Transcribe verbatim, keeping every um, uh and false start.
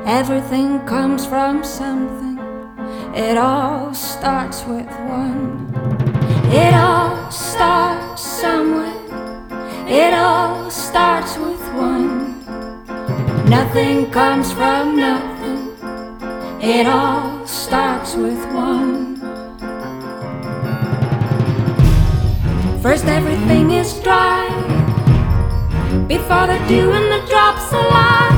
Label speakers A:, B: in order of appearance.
A: Everything comes from something. It all starts with one. It all starts somewhere. It all starts with one. Nothing comes from nothing. It all starts with one. First everything is dry before the dew and the drops alive.